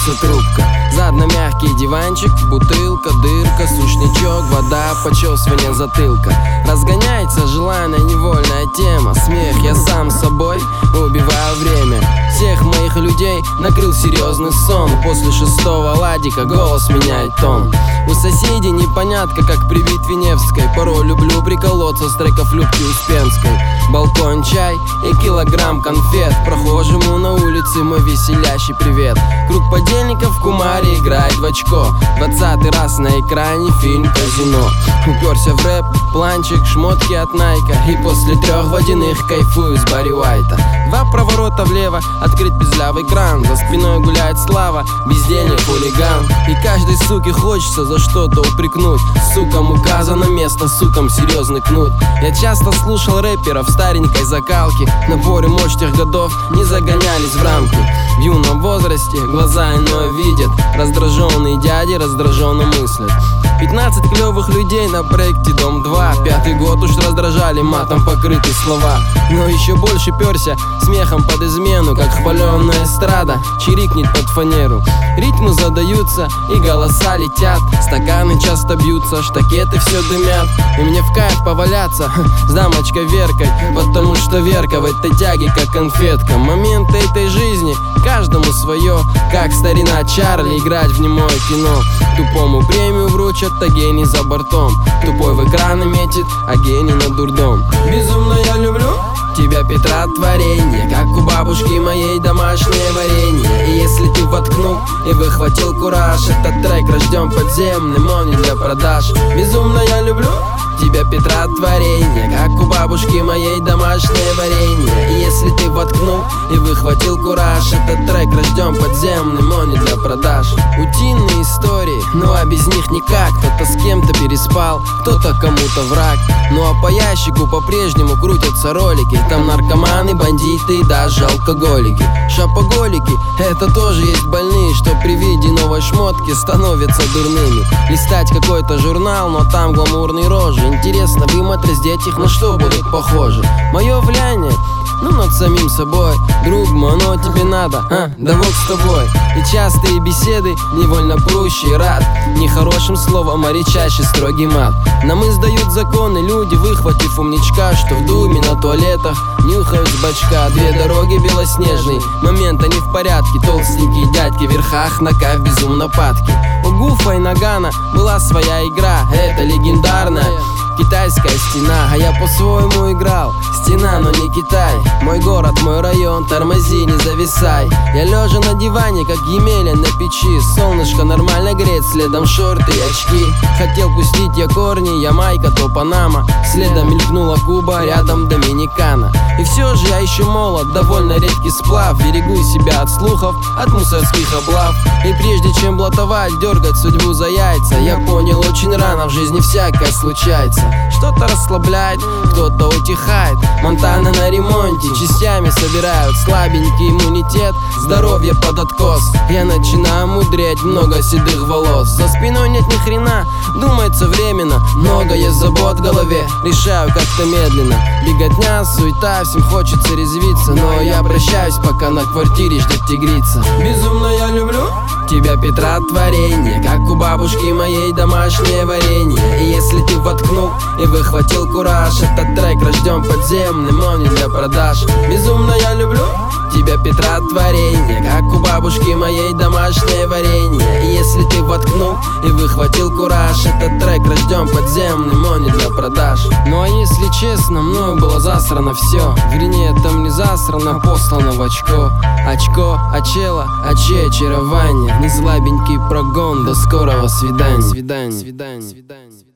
дымится трубка. Задно мягкий диванчик, бутылка, дырка, сушничок, вода, почесывание затылка. Разгоняется желанная невольная тема. Смех, я сам с собой убиваю время. Всех моих людей накрыл серьезный сон. После шестого ладика голос меняет тон. У соседей непонятка, как при битве Невской. Порой люблю приколоться с треков Любки Успенской. Балкон, чай и килограмм конфет. Прохожему на улице мой веселящий привет. Круг подельников в кумаре играет в очко. 20-й раз на экране фильм «Казино». Уперся в рэп, планчик, шмотки от Найка. И после 3 водяных кайфую с Барри Уайта. 2 проворота влево, открыт пиздлявый кран. За спиной гуляет слава, бездельник, хулиган. И каждой суке хочется за что-то упрекнуть. Сукам указано место, сукам серьезный кнут. Я часто слушал рэперов старенькой закалки. На боре мощь тех годов не загонялись в рамки. В юном возрасте глаза иное видят. Раздраженные дяди раздраженно мыслят. 15 клевых людей на проекте Дом 2. 5-й год уж раздражали матом покрытые слова. Но еще больше перся смехом под измену, как хваленная эстрада чирикнет под фанеру. Ритмы задаются и голоса летят. Стаканы часто бьются, штакеты все дымят. И мне в кайф поваляться с дамочкой Веркой, потому что Верка в этой тяге как конфетка. Моменты этой жизни каждому свое, как старина Чарли играть в немое кино. Тупому премию вручат, а гений за бортом. Тупой в экраны метит, а гений на дурдом. Безумно я люблю тебя, Петра, творенье, как у бабушки моей домашнее варенье. И если ты воткнул и выхватил кураж, этот трек рожден подземным, он не для продаж. Безумно я люблю тебя, Петра, творенье, как у бабушки моей домашнее варенье. И если ты воткнул и выхватил кураж, этот трек рожден подземным, он не для продаж. Утиные истории, ну а без них никак. Кто-то с кем-то переспал, кто-то кому-то враг. Ну а по ящику по-прежнему крутятся ролики. Там наркоманы, бандиты и даже алкоголики. Шопоголики, это тоже есть больные, что при виде новой шмотки становятся дурными. Листать какой-то журнал, но там гламурные рожи. Интересно, вымыть, раздеть их, на что будут похожи? Мое влияние, ну над самим собой. Друг мой, оно тебе надо, да вот с тобой. И частые беседы невольно прущий рад. Нехорошим словом, а речащий строгий мат. Нам издают законы люди, выхватив умничка, что в думе на туалетах нюхают с бачка. 2 дороги белоснежные, момент они в порядке. Толстенькие дядьки в верхах, на кайф безумно падки. У Гуфа и Нагана была своя игра, это легендарная китайская стена, а я по-своему играл. Стена, но не Китай. Мой город, мой район, тормози, не зависай. Я лежа на диване, как Емеля на печи. Солнышко нормально греет, следом шорты и очки. Хотел пустить я корни, Ямайка, то Панама. Следом мелькнула Куба, рядом Доминикана. И все же я еще молод, довольно редкий сплав. Берегу себя от слухов, от мусорских облав. И прежде чем блатовать, дергать судьбу за яйца, я понял очень рано, в жизни всякое случается. Что-то расслабляет, кто-то утихает. Монтана на ремонте, частями собирают слабенький иммунитет, здоровье под откос. Я начинаю мудреть, много седых волос. За спиной нет ни хрена, думается временно. Много есть забот в голове, решаю как-то медленно. Беготня, суета, всем хочется резвиться. Но я прощаюсь, пока на квартире ждет тигрица. Безумно я люблю тебя, Петра, творенье, как у бабушки моей домашнее варенье. И если ты воткнул и выхватил кураж, этот трек рожден подземным, он не для продаж. Безумно я люблю тебя, Петра, творенье, как у бабушки моей домашнее варенье. И если ты воткнул и выхватил кураж, этот трек рожден подземным, он не для продаж. Ну а если честно, мною было засрано все. Вернее, там не засрано, послано в очко. Очко, очела, очей очарование. Не слабенький прогон, до скорого свидания.